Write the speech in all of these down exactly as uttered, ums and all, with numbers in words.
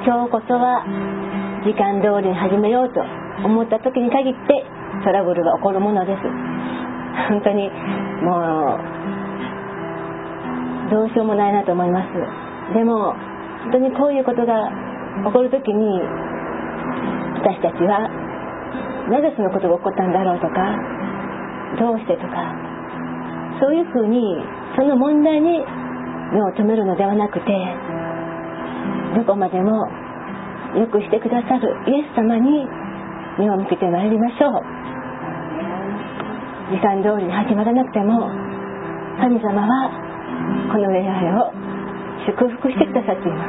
今日こそは時間通りに始めようと思った時に限ってトラブルが起こるものです。本当にもうどうしようもないなと思います。でも本当にこういうことが起こる時に私たちはなぜそのことが起こったんだろうとか、どうしてとか、そういうふうにその問題に目を留めるのではなくて、どこまでもよくしてくださるイエス様に目を向けてまいりましょう。時間通りに始まらなくても神様はこの礼拝を祝福してくださっています。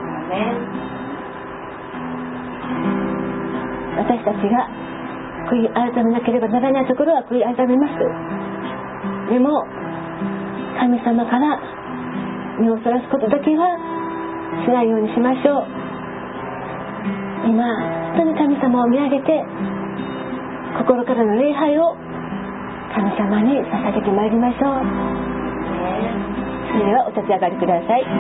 私たちが悔い改めなければならないところは悔い改めます。でも神様から目をそらすことだけはしないようにしましょう。今本当に神様を見上げて心からの礼拝を神様に捧げてまいりましょう。それではお立ち上がりください。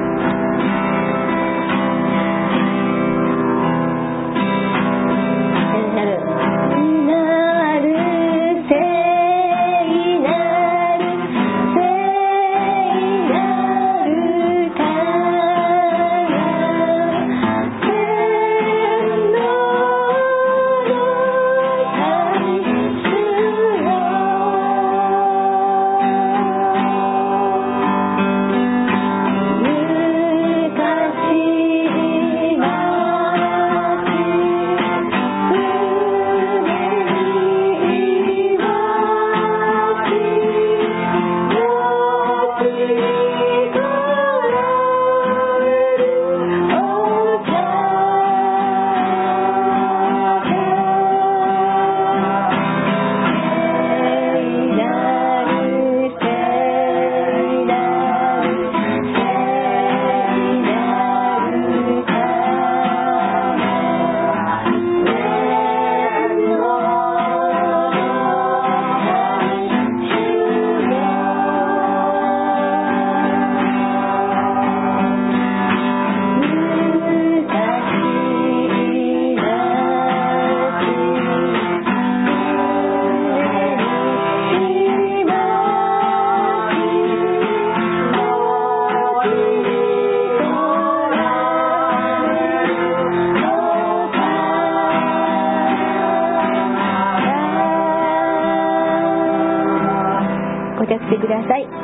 してください。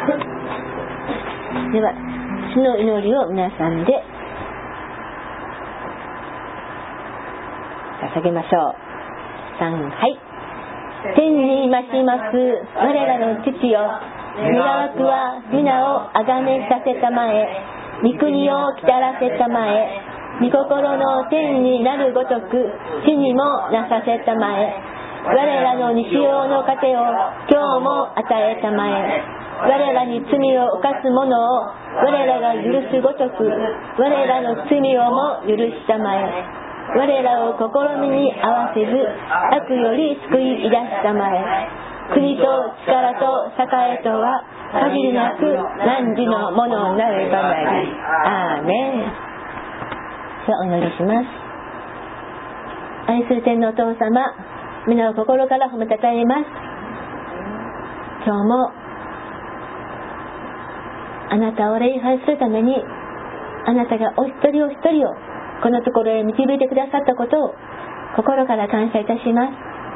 では主の祈りを皆さんで捧げましょう。さん、はい。天にまします我らの父よ、願わくは皆をあがめさせたまえ、御国をきたらせたまえ、御心の天になるごとく地にもなさせたまえ、我らの日用の糧を今日も与えたまえ、我らに罪を犯す者を我らが許すごとく我らの罪をも許したまえ、我らを試みに合わせず悪より救い出したまえ、国と力と栄とは限りなく汝のものになるばなり。アーメン。ではお祈りします。愛する天のお父様、皆を心から褒めたたえます。今日もあなたを礼拝するためにあなたがお一人お一人をこのところへ導いてくださったことを心から感謝いたします。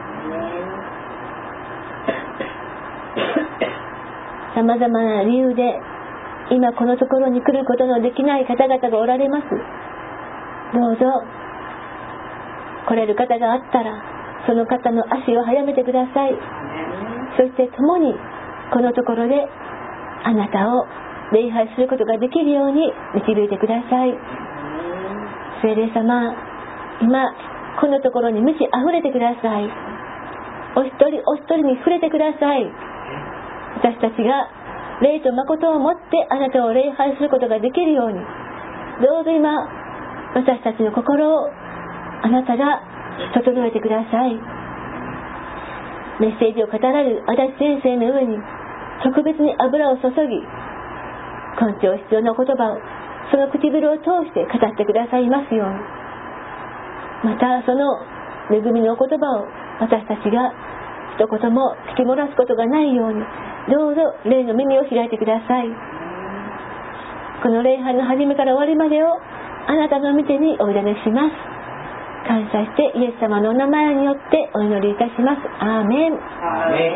さまざまな理由で今このところに来ることのできない方々がおられます。どうぞ来れる方があったらその方の足を早めてください。そして共にこのところであなたを礼拝することができるように導いてください。聖霊様、今このところに満ち溢れてください。お一人お一人に触れてください。私たちが霊と誠をもってあなたを礼拝することができるように、どうぞ今私たちの心をあなたが整えてください。メッセージを語られる足立先生の上に特別に油を注ぎ、根性必要な言葉をその唇を通して語ってくださいますように、またその恵みのお言葉を私たちが一言も聞き漏らすことがないように、どうぞ霊の耳を開いてください。この礼拝の始めから終わりまでをあなたの御手にお委ねします。感謝してイエス様のお名前によってお祈りいたします。アーメン。 アーメ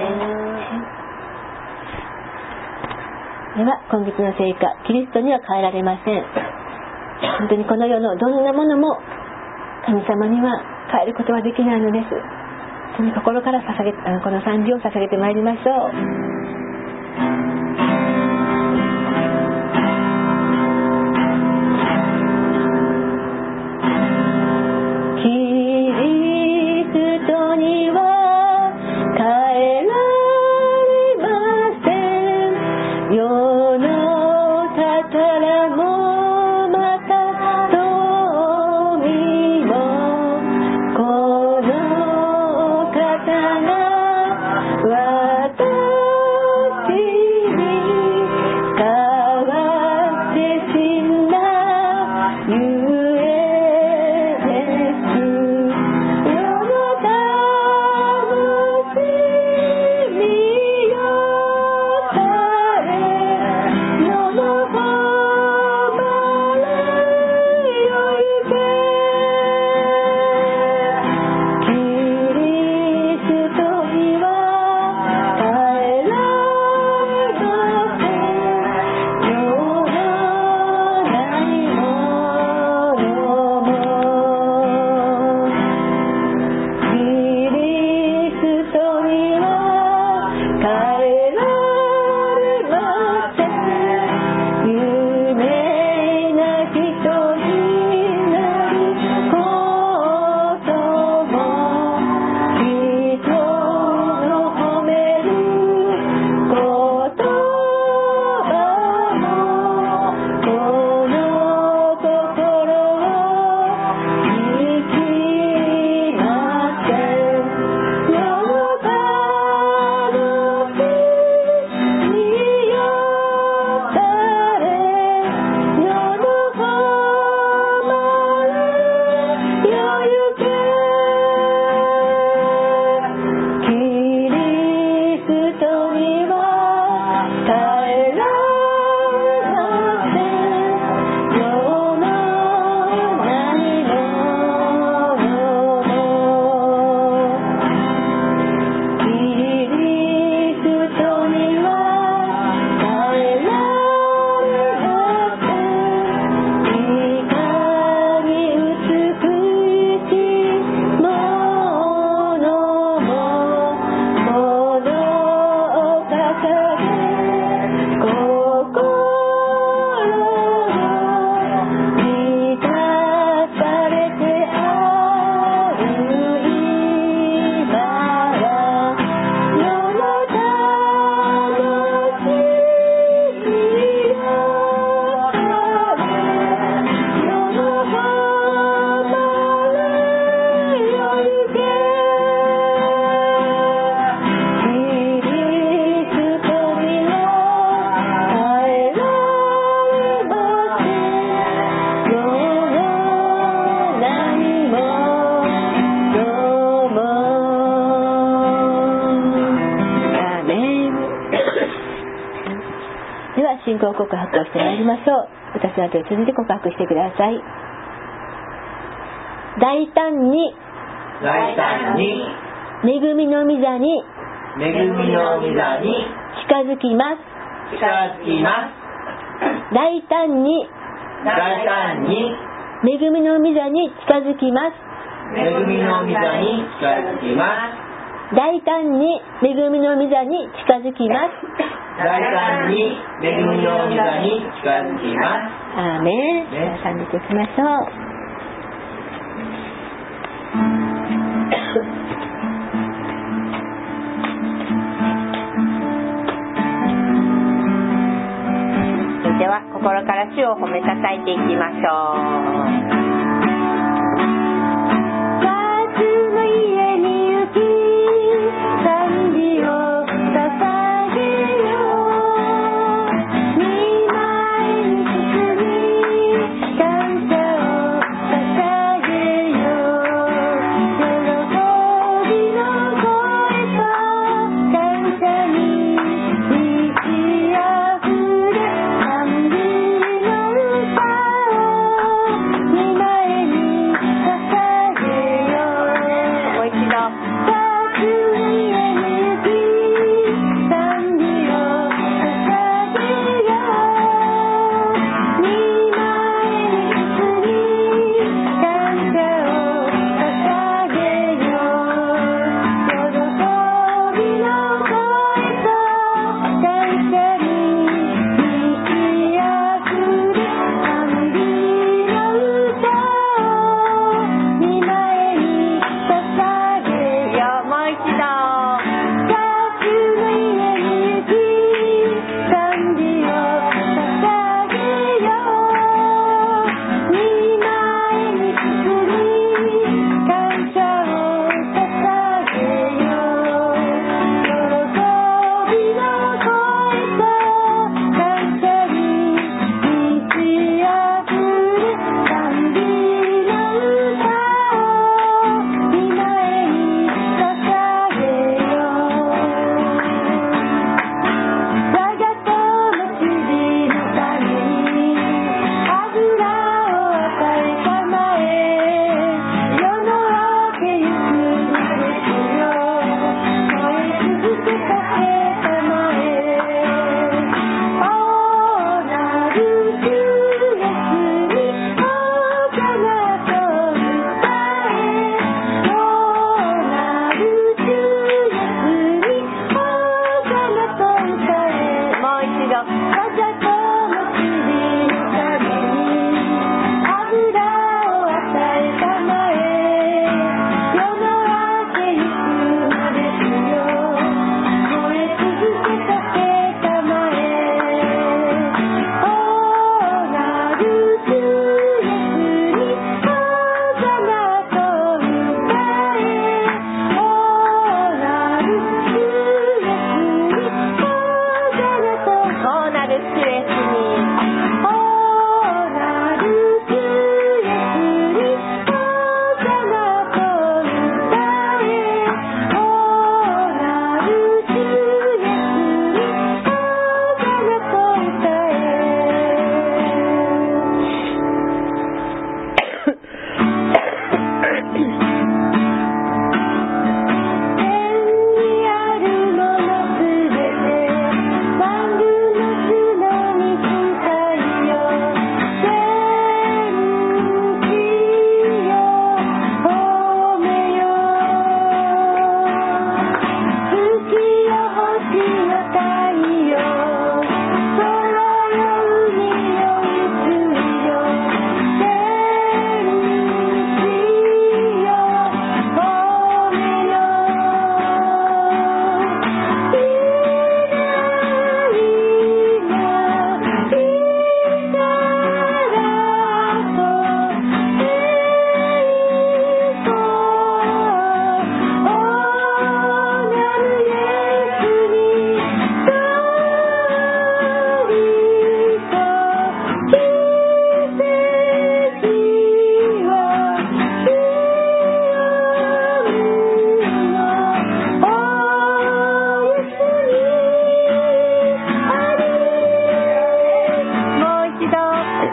ン。 では今月の聖歌、キリストには変えられません。本当にこの世のどんなものも神様には変えることはできないのです。その心から捧げこの賛美を捧げてまいりましょう。信仰告白をしてまいりましょう。私の後を続いて告白してください。大胆に大胆に恵みの御座に恵みの御座に近づきます。 近づきます。 大胆に大胆に恵みの御座に近づきます。 恵みの御座に近づきます。 大胆に恵みの御座に近づきます。 大胆に恵みの御座に近づきます。 アーメン。ね、賛美していきましょう。それでは心から主を褒めたたえていきましょう。 「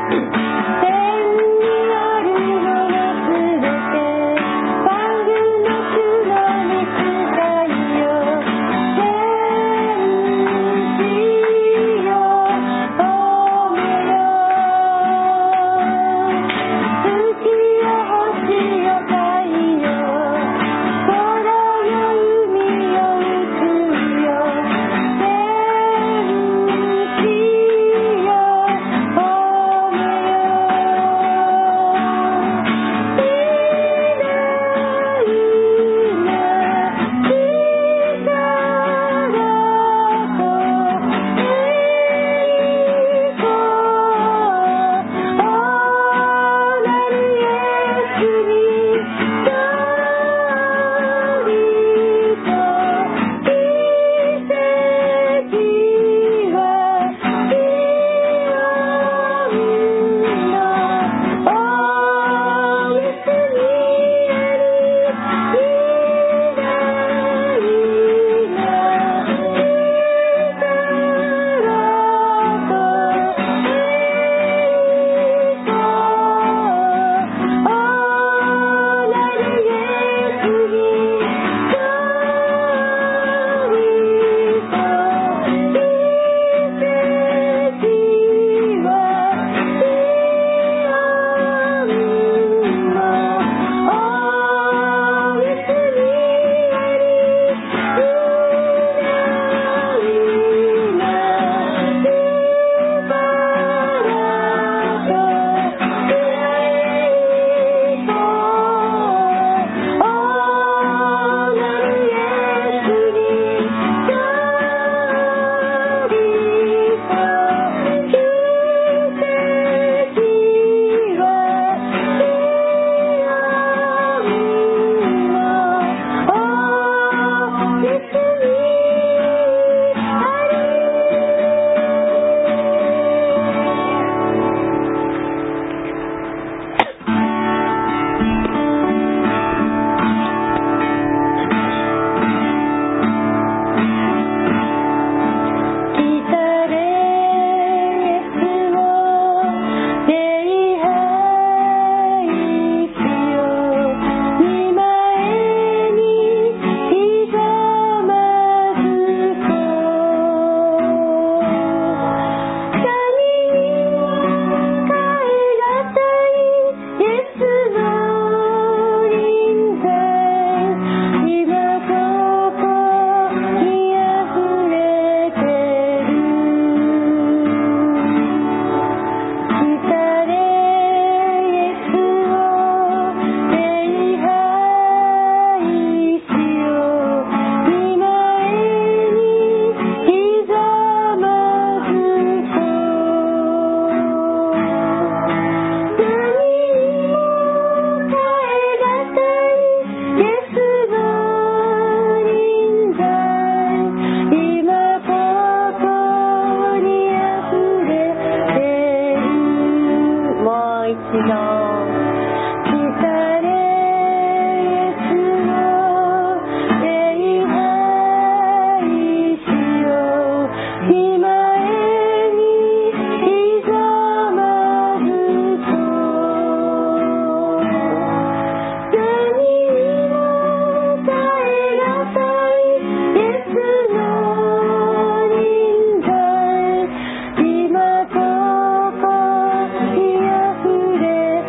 「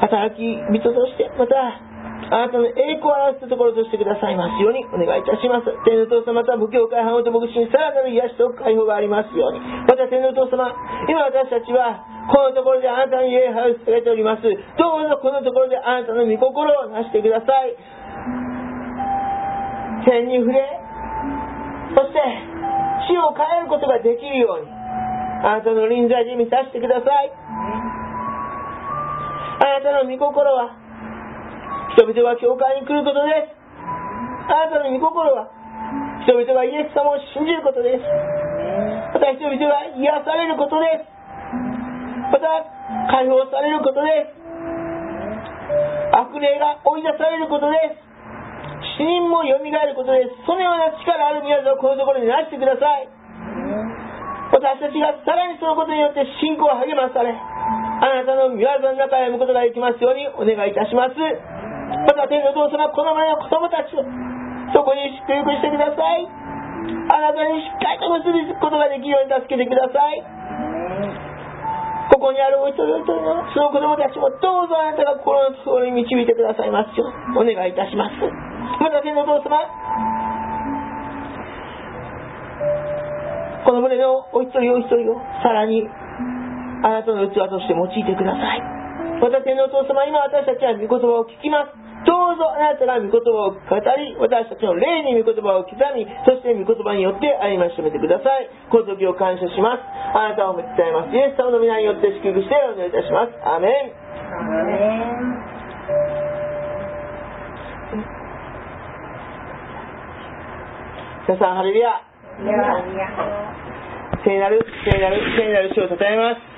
働き人として、またあなたの栄光を表すところとしてくださいますようにお願いいたします。天のお父様、また母教会派と牧師にさらなる癒しと解放がありますように。また天のお父様、今私たちはこのところであなたに礼拝を捧げております。どうぞこのところであなたの御心をなしてください。天に触れ、そして死を変えることができるようにあなたの臨在で満たしてください。あなたの御心は人々が教会に来ることです。あなたの御心は人々がイエス様を信じることです。また人々が癒されることです。また解放されることです。悪霊が追い出されることです。死人もよみがえることです。そのような力ある宮座をこのところになしてください。私たちがさらにそのことによって信仰を励まされ、あなたの御業の中へ向くことができますようにお願いいたします。また天のお父様、この前の子供たちをそこに祝福してください。あなたにしっかりと結びつくことができるように助けてください。ここにあるお一人お一人のその子供たちもどうぞあなたが心のところに導いてくださいますようお願いいたします。また天のお父様、この胸のお一人お一人をさらにあなたの器として用いてください。また天のお父様、今私たちは御言葉を聞きます。どうぞあなたが御言葉を語り、私たちの霊に御言葉を刻み、そして御言葉によって歩みしめてください。この時を感謝します。あなたを褒め伝えます。イエス様の皆によって祝福してお願いいたします。アーメン。アーメン。皆さん、ハレルヤ。聖なる聖なる聖なる主を称えます。